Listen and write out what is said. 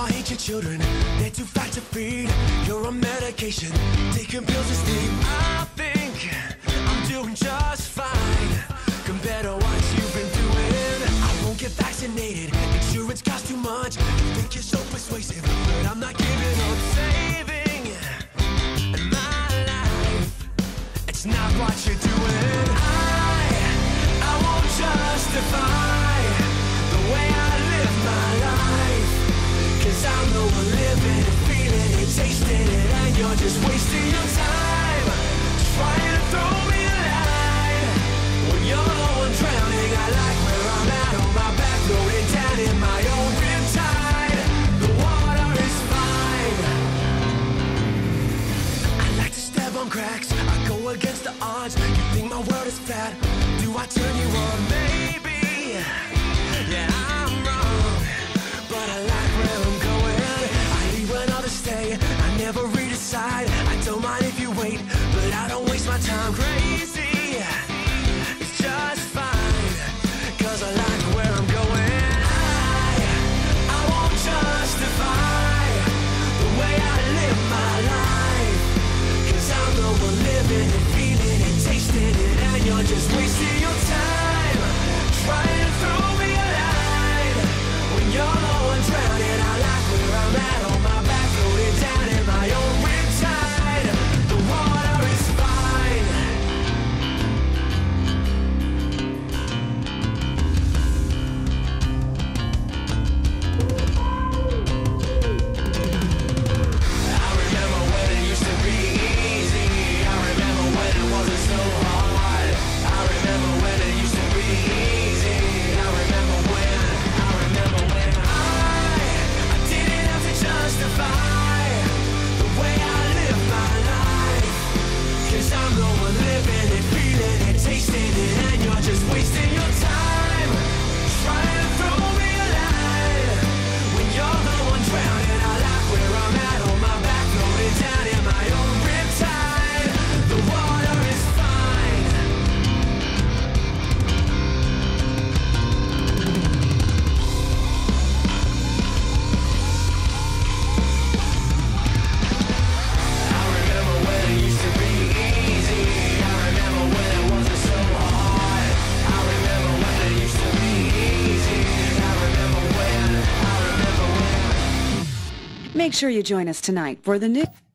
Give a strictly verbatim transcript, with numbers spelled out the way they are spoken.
I hate your children, they're too fat to feed. You're on medication, taking pills to sleep. I think I'm doing just fine compared to what you've been doing. I won't get vaccinated, insurance costs too much. You think you're so persuasive, but I'm not giving up. Saving my life, it's not what you're doing. I, I won't justify the way I live my life, 'cause I'm the one living it, feeling it, tasting it, and you're just wasting your time trying to throw me a line when you're the one drowning. I like where I'm at, on my back, floating down in my own riptide. The water is fine. I like to step on cracks, I go against the odds. You think my world is flat, do I turn you on? Maybe, yeah, I'm wrong, but I like where I'm going. I leave when others stay, I never redecide. I don't mind if you wait, but I don't waste my time. Crazy, it's just fine, 'cause I like where I'm going. I, I won't justify the way I live my life, 'cause I'm the one living it, feeling it, tasting it, and you're just wasting your time trying to throw me a line when you're the one drowning. I like where I'm at, on my back, floating down in my own riptide. The water is fine. I remember when it used to be easy. I remember when it wasn't so hard. I remember when it used to be easy. I remember when, I remember when I, I didn't have to justify the way I live my life, 'cause I'm the one living it, feeling it, tasting it, and you're just wasting your time trying to throw me a line when you're the one drowning. I like where I'm at, on my back, floating down in my own riptide. The water is fine. I remember when it used to be easy. I remember when it wasn't so hard. I remember when it used to be easy. I remember when, I remember when. Make sure you join us tonight for the new